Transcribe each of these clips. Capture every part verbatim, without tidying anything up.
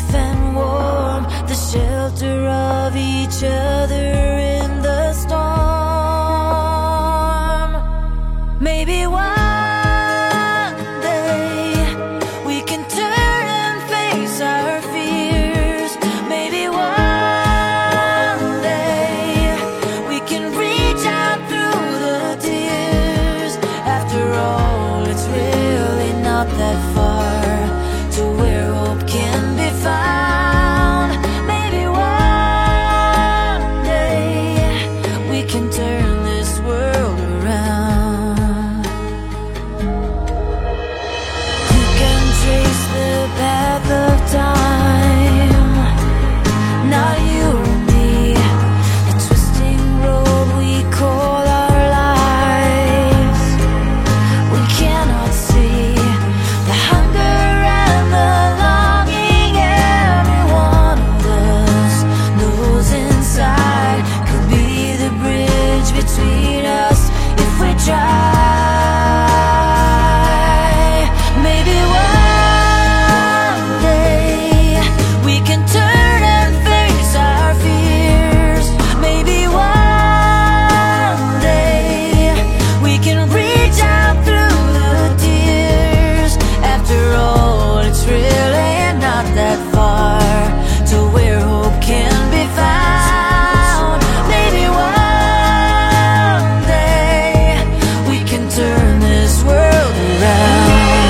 safe and warm, the shelter of each other in the storm. Maybe one day we can turn and face our fears. Maybe one day we can reach out through the tears. After all, it's really not that far to where hope can be found. Maybe one day we can turn this world around. You can trace the path of time, not you or me, the twisting road we call our lives. We cannot see the hunger and the longing every one of us knows inside could be the bridge between us if we try. Maybe one day we can turn and face our fears. Maybe one day we can reach out through the tears. After all, it's really not that far to where hope can be found. Maybe one day we can turn this world around.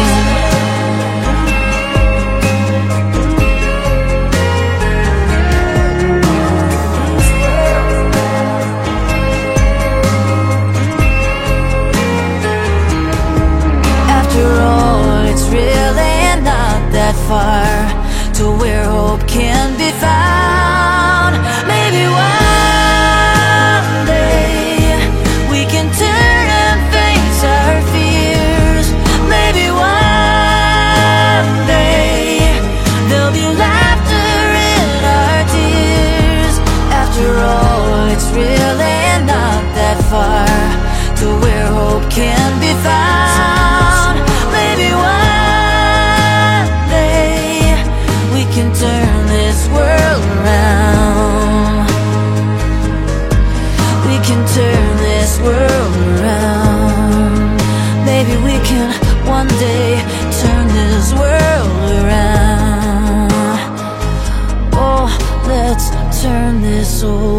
After all, it's really not that far to where hope can be found. Maybe one day we can turn and face our fears. Maybe one day there'll be laughter in our tears. After all, it's really not that far to where hope can be found. Maybe one day we can turn this world around. We can turn this world around. Maybe we can one day turn this world around. Oh, let's turn this old